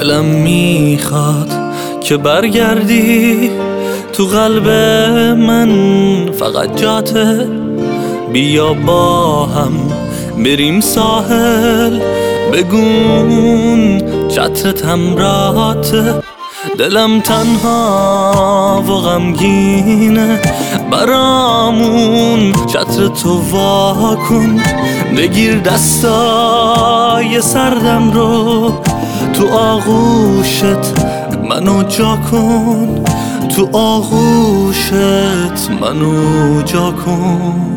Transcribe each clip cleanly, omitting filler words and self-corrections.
دلم میخواد که برگردی تو قلب من، فقط جاته. بیا با هم بریم ساحل، بگون چترت همراهاته. دلم تنها و غمگینه، برامون چتر تو وا کن. بگیر دستای سردم رو، تو آغوشت منو جا کن، تو آغوشت منو جا کن.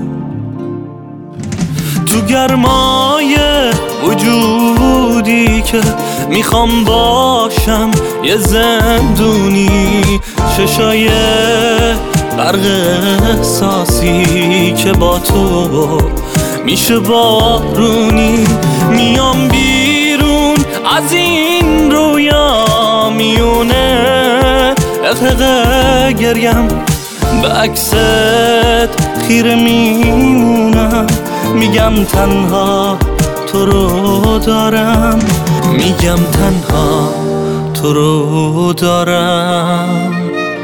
تو گرمای وجودی که میخوام باشم یه زندونی، چشای غرق احساسی که با تو میشه بارونی. میام بیرون از این رویا میونه، اقه گریم به عکست خیره میمونم. میگم تنها تو رو دارم، میگم تنها تو رو دارم.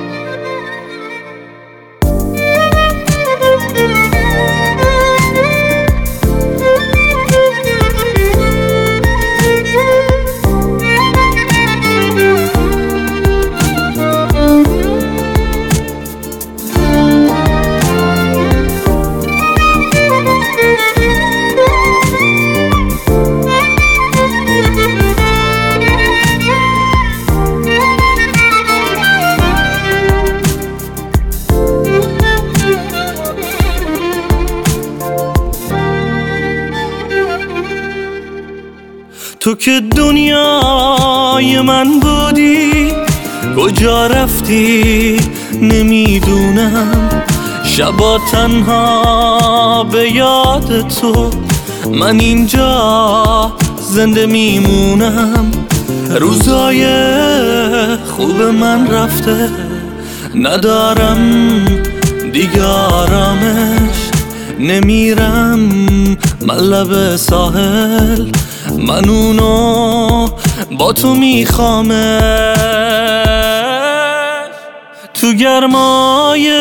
تو که دنیای من بودی، کجا رفتی نمیدونم. شبا تنها به یاد تو من اینجا زنده میمونم. روزای خوب من رفته، ندارم دیگه آرامش. نمیرم من لب ساحل، من اونو با تو میخوامش. تو گرمای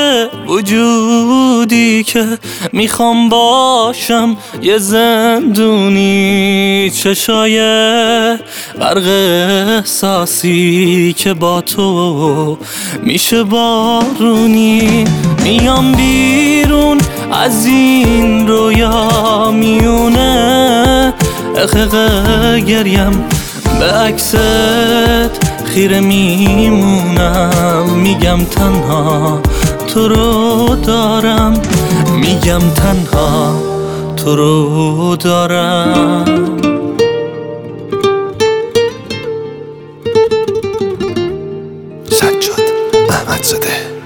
وجودی که میخوام باشم یه زندونی، چشای غرق احساسی که با تو میشه بارونی. میام بیرون از این رویا میونه، اقه گریم به عکست خیره میمونم. میگم تنها تو رو دارم، میگم تنها تو رو دارم. سجاد احمدزاده.